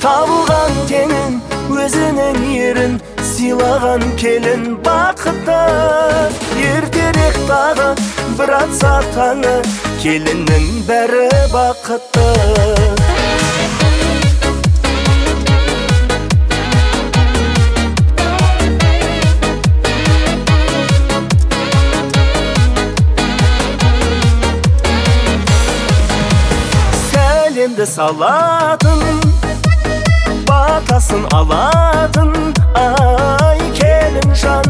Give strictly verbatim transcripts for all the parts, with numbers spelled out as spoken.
Табылған теңін өзінің ерін сыйлаған келін бақытты. Ертерек тағы бір атса таңы, келіннің бәрі бақытты. Сәлемді салатын, батасын алатын, ай келін жан.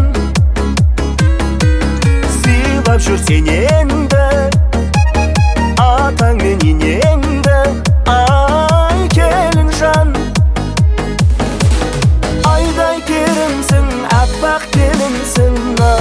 Сыйлап жүрсен енді атаң мен енеңді, ай келін жан. Айдай керімсің, аппақ келінсің,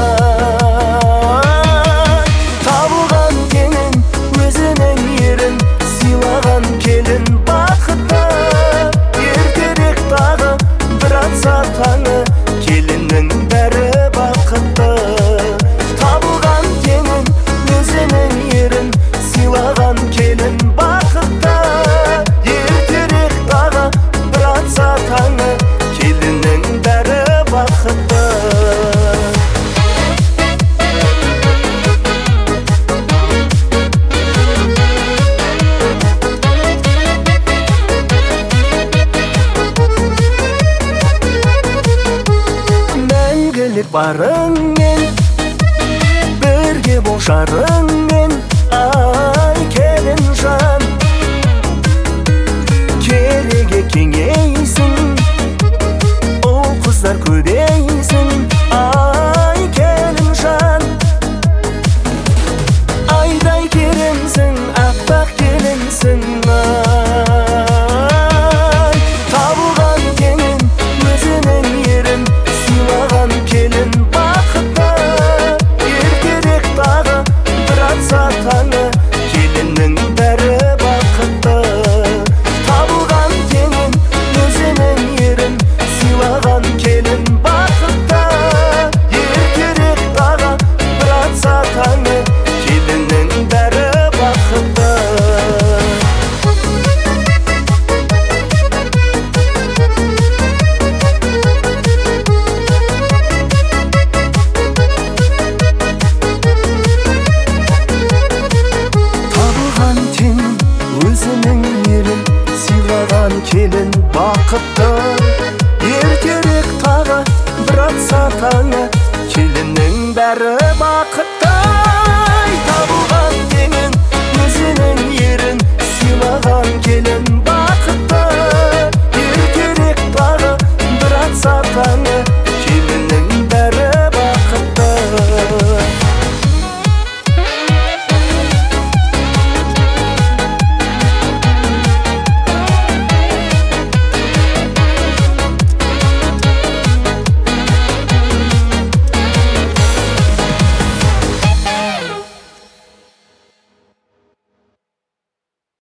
ай. Табылған теңін өзінің ерін сыйлаған келін бақытты. Ертерек тағы бір атса таңы, келіннің бәрі бақытты. Табылған теңін өзінің ерін сыйлаған келін бақытты. Ертерек тағы бір атса таңы, келіннің бәрі бақытты. Барыңмен бірге бол жарыңмен, ай келін жан. Кереге кеңейсін, ұл қыздар көбейсін, ай келін жан. Айдай керемсің, аппақ келінсің, ай. Табылған теңін өзінің ерін сыйлаған келін бақытты. Ертерек тағы бір атса таңы, келіннің бәрі бақытты. Табылған теңін өзінің ерін сыйлаған келін бақытты. Ертерек тағы бір атса таңы, келіннің бәрі бақытты. Өзінің ерін сыйлаған келін бақытты. Ертерек тағы бір атса таңы, келіннің бәрі бақытты.